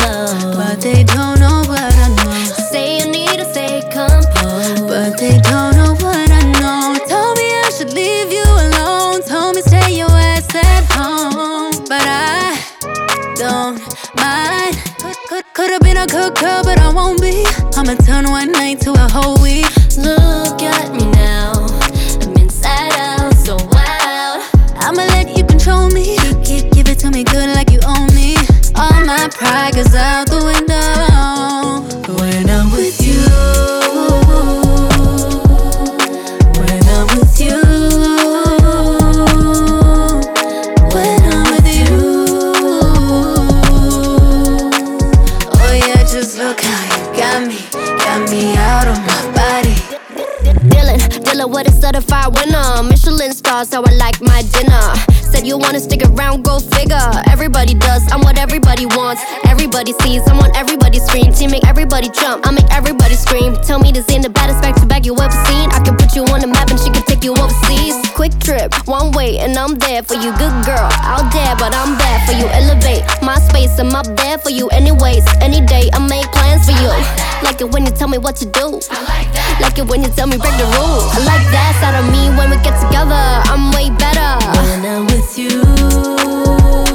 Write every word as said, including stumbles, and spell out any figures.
love. But they don't know what I know. Say you need to stay composed, but they don't know what I know. Told me I should leave you alone. Told me stay your ass at home. But I don't mind. Could, could, could've been a good girl, but I won't be. I'ma turn one night to a whole week. look at me now, I'm inside out, so wild. I'ma let you control me. Give, give it to me good like you own me. All my pride goes out the window when I'm with you. When I'm with you. When I'm with you. Oh yeah, just look how you got me. Got me out of my body. Dylan, Dylan with a certified winner. Michelin stars, how I like my dinner. Said you wanna stick around, go figure. Everybody does, I'm what everybody wants. Everybody sees, I'm on everybody's screen. Team make everybody jump, I make everybody scream. Tell me this ain't the baddest back to back you ever seen. I can put you on the map and she can take you overseas. Quick trip, one way, and I'm there for you. Good girl, out there, but I'm bad for you. Elevate my space, I'm up there for you. Anyways, any day, I make plans for you. Like it when you tell me what to do. Like it when you tell me break the rules. I like that side of me when we get together. I'm way better when I'm with you.